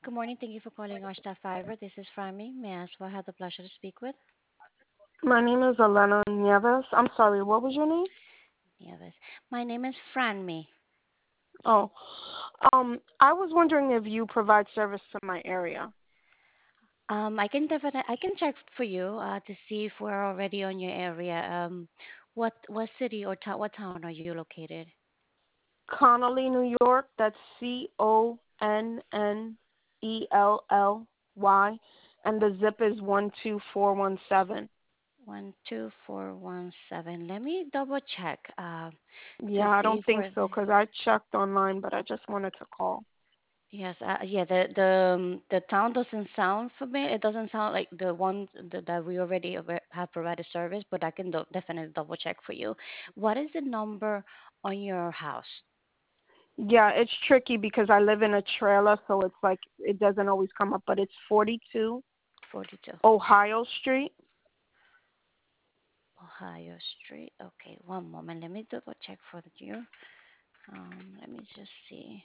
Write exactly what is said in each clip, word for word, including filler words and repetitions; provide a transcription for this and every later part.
Good morning. Thank you for calling our staff fiber. This is Frammy. May I ask who I have the pleasure to speak with? My name is Elena Nieves. I'm sorry, what was your name? Nieves. My name is Franmy. Oh, um, I was wondering if you provide service to my area. Um, I can definitely I can check for you uh, to see if we're already on your area. Um, what what city or town? What town are you located? Connolly, New York. That's C O N N E L L Y, and the zip is one two four one seven. One two four one seven. Let me double check uh, to Yeah, I see don't if think we're so because I checked online, but I just wanted to call. yes, uh, yeah. The the um, the town doesn't sound familiar. It doesn't sound like the one that, that we already ave- have provided service, but I can do- definitely double check for you. What is the number on your house? Yeah, it's tricky because I live in a trailer, so it's like it doesn't always come up, but it's forty-two Forty-two Ohio Street. Ohio Street. Okay, one moment. Let me double check for you. Um, let me just see.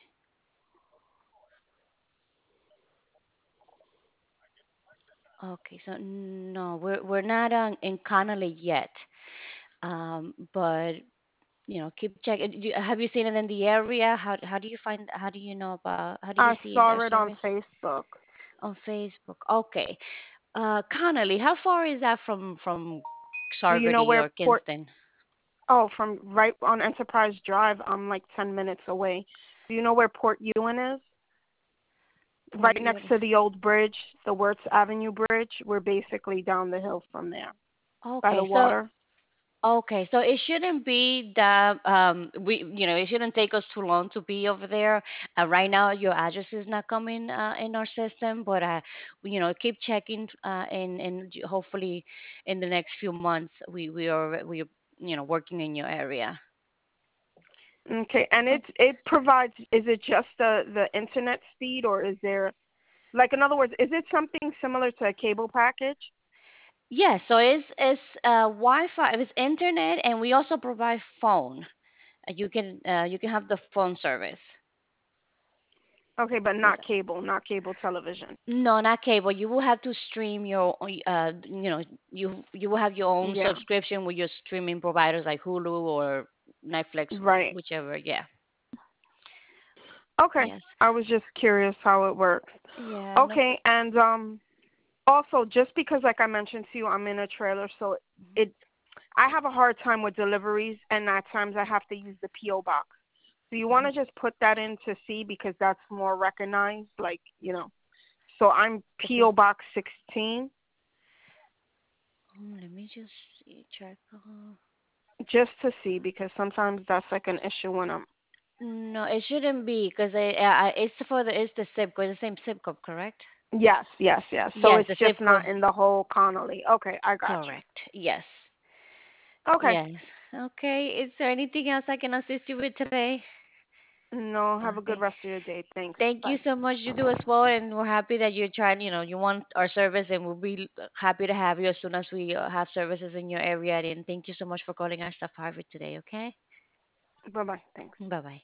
Okay, so no, we're we're not on, in Connolly yet. Um, but you know, keep checking. Do- Have you seen it in the area? How how do you find? How do you know about? How do you I see saw their it on service? Facebook. On Facebook. Okay. Uh, Connolly, how far is that from from Do you know Sarvady where or Port? Kinston? Oh, from right on Enterprise Drive. I'm like ten minutes away. Do you know where Port Ewan is? Port Right next Uni. to the old bridge, the Wirtz Avenue Bridge. We're basically down the hill from there, by the Okay, so water. okay, so it shouldn't be that um we you know it shouldn't take us too long to be over there. Uh, right now, your address is not coming uh, in our system, but uh you know keep checking uh and and j- hopefully in the next few months we we are we are you know working in your area. Okay, and it it provides. Is it just the the internet speed, or is there like in other words, is it something similar to a cable package? Yes, so it's it's uh, Wi-Fi, it's internet, and we also provide phone. Uh, You can uh, you can have the phone service. Okay, but Yes. not cable, not cable television. No, not cable. You will have to stream your uh you know you you will have your own Yeah, subscription with your streaming providers like Hulu or Netflix, right. whichever. Yeah. Okay, Yes. I was just curious how it works. Yeah. No. Okay, and um, also just because, like I mentioned to you, I'm in a trailer, so it I have a hard time with deliveries, and at times I have to use the P O box. Do you want Mhm. to just put that in to see because that's more recognized, like you know? So I'm Okay. P O Box sixteen, Um, let me just see. Check. Uh, just to see because sometimes that's like an issue when I'm. no, it shouldn't be because I, I it's for the it's the zip code, the same zip code, correct? Yes, yes, yes. So Yes, it's the just zip code. not in the whole Connolly. Okay, I got you. Correct. Yes. Okay. Yes. Okay. Is there anything else I can assist you with today? No, have a good Okay. rest of your day. Thanks. Thank you Bye. so much. You do as well, and we're happy that you're trying. You know, you want our service, and we'll be happy to have you as soon as we uh, have services in your area. And thank you so much for calling our staff Harvard today. Okay. Bye bye. Thanks. Bye bye.